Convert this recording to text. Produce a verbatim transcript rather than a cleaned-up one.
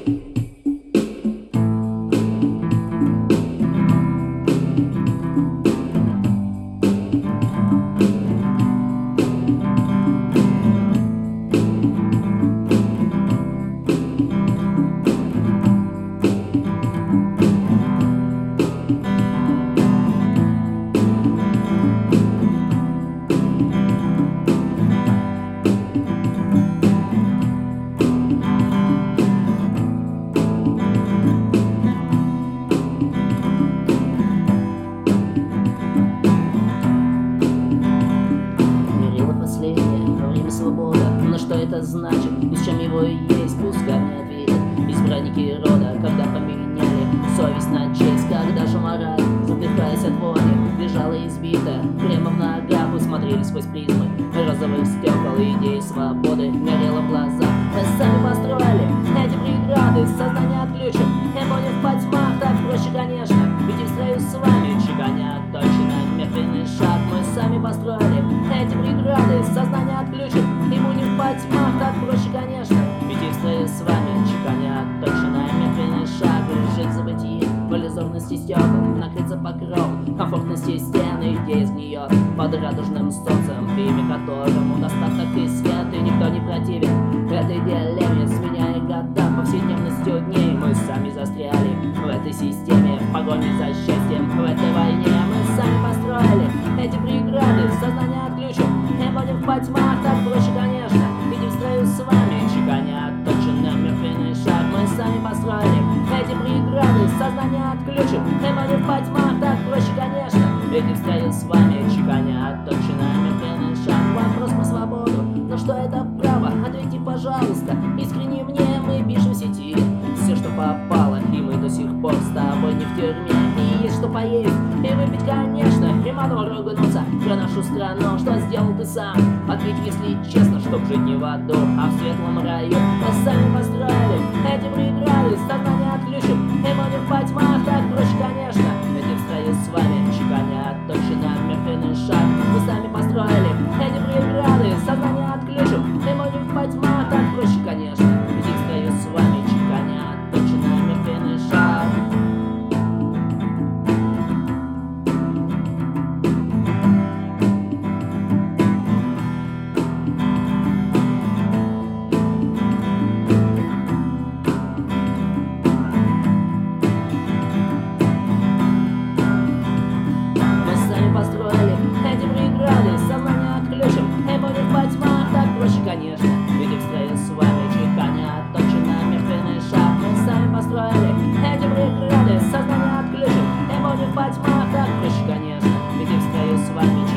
Свобода, но что это значит, и с чем его есть, пускай мне ответят избранники рода, когда поменяли совесть на честь, когда же мораль, задыхаясь от вони, лежала избита, прямо в ногах усмотрели сквозь призмы розовых стекол, идеи свободы горело в глазах. Мы сами построили эти преграды, сознание отключим, эмони в потьмах, так проще, конечно, ведь и в строю с вами чеканя точно мертвенный шаг. Мы сами построили эти преграды, сознание отключим, ему не в потьмах, так проще, конечно, ведь и в строю с вами чеканя точно мертвенный шаг. Жить в забытии, в иллюзорности стекол, накрыться покров комфортности стены, где изгниет под радужным солнцем, имя которому достаток и свет, и никто не противен этой дилемме, сменяя года повседневностью дней. Мы сами застряли в этой системе, в погоне за счастьем, в этой войне. Мы сами построили эти преграды, сознание отключим, эмони в потьмах, так проще, конечно, ведь и в строю с вами чеканя точно мертвенный шаг. Мы сами построили эти преграды, сознание отключим, эмони в потьмах, так проще, конечно, ведь и в строю с вами чеканя точно мертвенный шаг. Вопрос про свободу, но что это право? Ответьте, пожалуйста, искренне мне. Мы пишем в сети все, что попало, и мы до сих пор с тобой не в тюрьме. И есть что поесть и выпить, конечно, и матом ругнуться про нашу страну. Что сделал ты сам? Ответь, если честно, чтоб жить не в аду, а в светлом раю. Мы сами построили эти преграды, сознание отключим, эмони в потьмах, так проще, конечно, ведь и в строю с вами чеканя точно мертвенный шаг. Мы сами построили эти преграды, сознание отключим, эмони в потьмах, так проще, конечно, ведь и в строю с вами чеканя точно мертвенный шаг. Построили эти преграды, сознание отключим, эмони в потьмах, так проще, конечно, ведь и в строю с вами чеканя точно мертвенный шаг. Мы сами построили эти преграды, сознание отключим, эмони в потьмах, так проще, конечно, ведь и в строю с вами